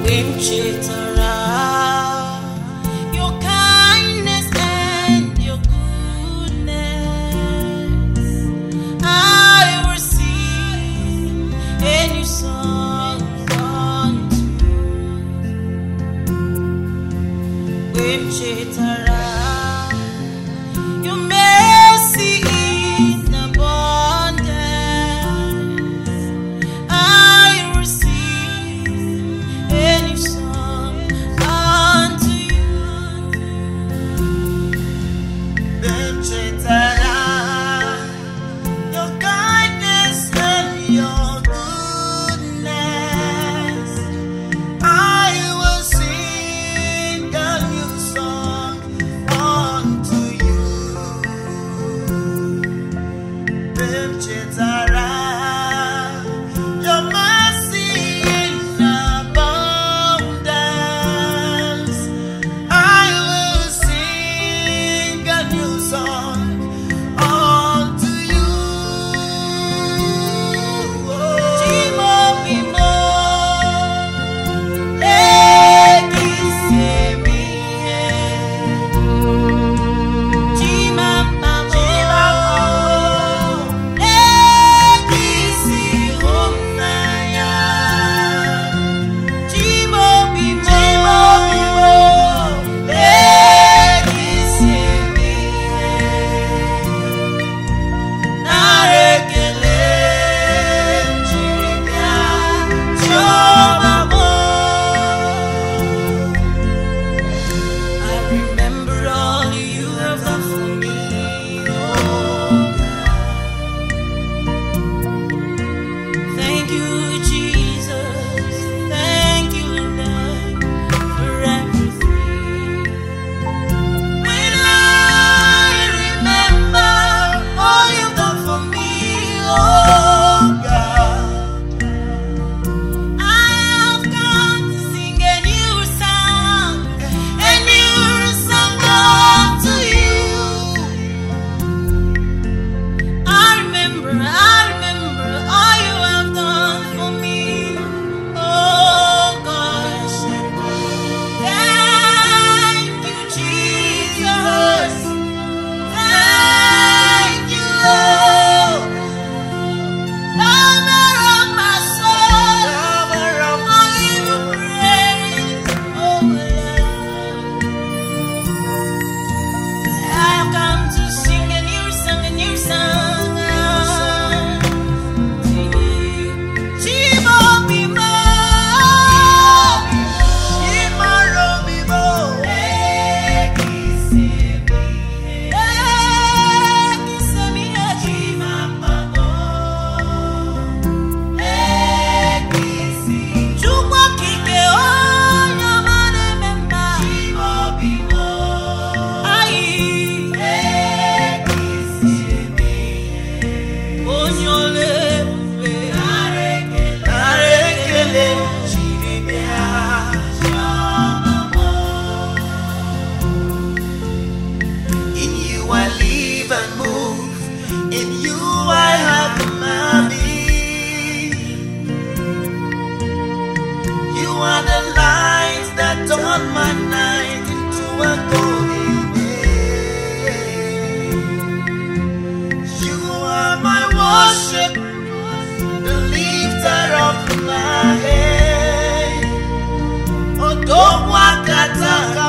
Your kindness and your goodness, I will sing a new song unto you. Your mercy in abundance, I will sing a new song unto you. Your kindness and your goodness, I will sing a new song unto you. Your mercy in abundance, I will sing a new song unto you. Chimo bimo, Chima bamo, turn my night into a golden day. You are my worship, the lifter of my head. Oh, don't walk